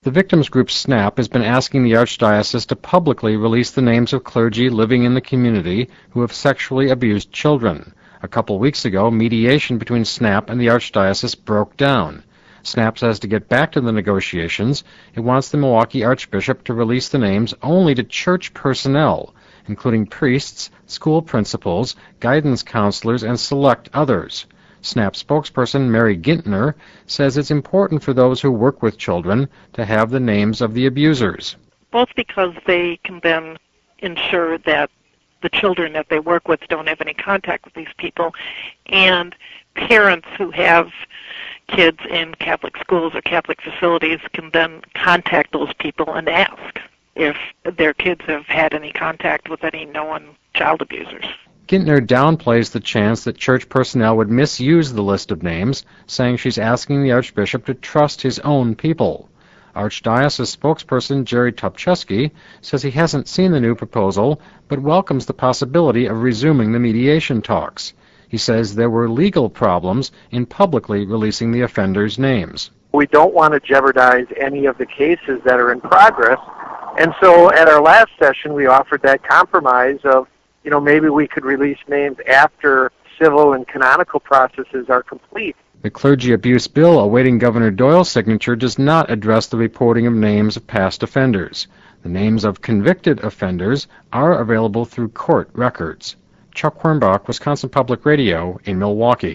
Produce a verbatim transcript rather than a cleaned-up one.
The victims group SNAP has been asking the Archdiocese to publicly release the names of clergy living in the community who have sexually abused children. A couple weeks ago, mediation between SNAP and the Archdiocese broke down. SNAP says to get back to the negotiations, it wants the Milwaukee Archbishop to release the names only to church personnel, including priests, school principals, guidance counselors, and select others. SNAP spokesperson Mary Gintner says it's important for those who work with children to have the names of the abusers. Both because they can then ensure that the children that they work with don't have any contact with these people, and parents who have kids in Catholic schools or Catholic facilities can then contact those people and ask if their kids have had any contact with any known child abusers. Gintner downplays the chance that church personnel would misuse the list of names, saying she's asking the Archbishop to trust his own people. Archdiocese spokesperson Jerry Topcheski says he hasn't seen the new proposal, but welcomes the possibility of resuming the mediation talks. He says there were legal problems in publicly releasing the offenders' names. We don't want to jeopardize any of the cases that are in progress, and so at our last session we offered that compromise of, you know, maybe we could release names after civil and canonical processes are complete. The clergy abuse bill awaiting Governor Doyle's signature does not address the reporting of names of past offenders. The names of convicted offenders are available through court records. Chuck Hornbach, Wisconsin Public Radio in Milwaukee.